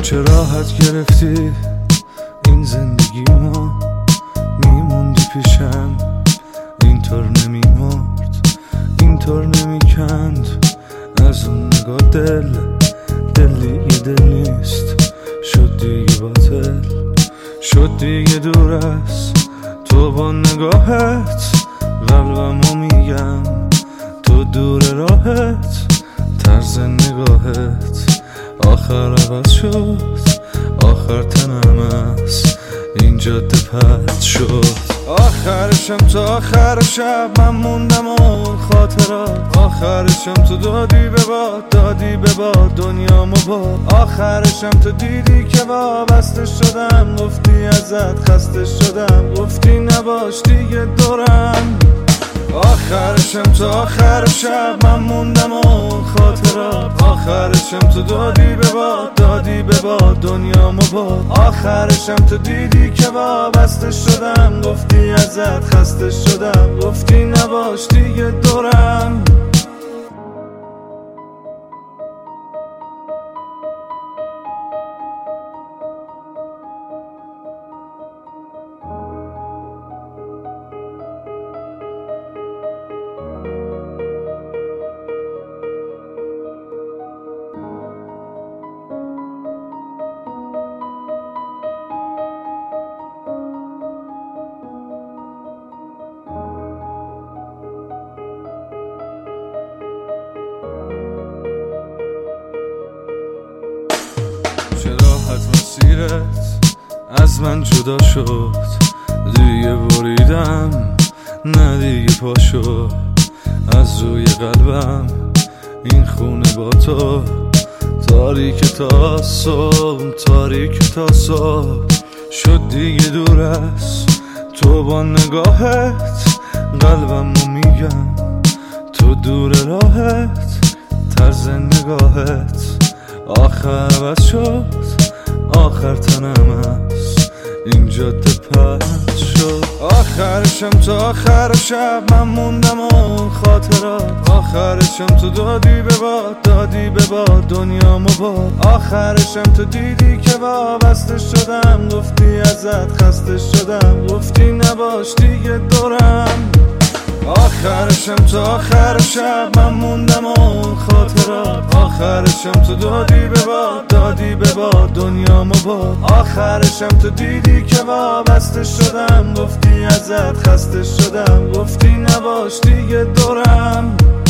چه راحت گرفتی این زندگی ما، میموندی پیشم اینطور نمیمرد، اینطور نمیکند از اون نگاه دل دیگه دل نیست، شد دیگه باطل، شد دیگه دور است تو با نگاهت، قلبمو میگم تو دور راهت، طرز نگاهت آخر عوض شد، آخر تنم است این جاده پرد شد. آخرشم تا آخر شب من موندم اون خاطرات، آخرشم تو دادی به باد دنیامو باد، آخرشم تو دیدی که وابسته شدم، گفتی ازت خسته شدم، گفتی نباش دیگه دورم. آخرشم تا آخر شب من موندم اون خاطرات، آخرشم تو دادی به باد دنیامو باد، آخرشم تو دیدی که وابسته شدم، گفتی ازت خسته شدم، گفتی نباش دیگه دورم. چه راحت مسیرت از من جدا شد، دیگه بریدم نه دیگه پا شد، از روی قلبم این خونه با تو، تاریک تا صبح، تاریک تا صبح، شد دیگه دور است تو با نگاهت، قلبمو میگم تو دور راهت، طرز نگاهت آخر عوض شد، آخر تنم است این جاده پرد شد. آخرشم تا آخر شب من موندم اون خاطرات، آخرشم تو دادی به باد دنیامو باد، آخرشم تو دیدی که وابسته شدم، گفتی ازت خسته شدم، گفتی نباش دیگه دورم. آخرشم تا آخر شب من موندم اون خاطرات، آخرشم تو دادی به باد دنیامو باد، آخرشم تو دیدی که وابسته شدم، گفتی ازت خسته شدم، گفتی نباش دیگه دورم.